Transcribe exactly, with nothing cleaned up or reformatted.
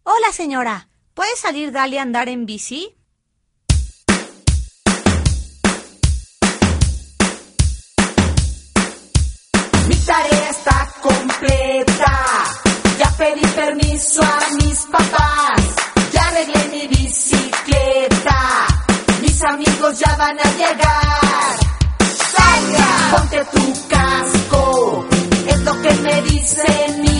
Hola, señora. ¿Puede salir Dalia a andar en bici? Mi tarea está completa. Ya pedí permiso a mis papás. Ya arreglé mi bicicleta. Mis amigos ya van a llegar. ¡Dalia! Ponte tu casco. Es lo que me dice mi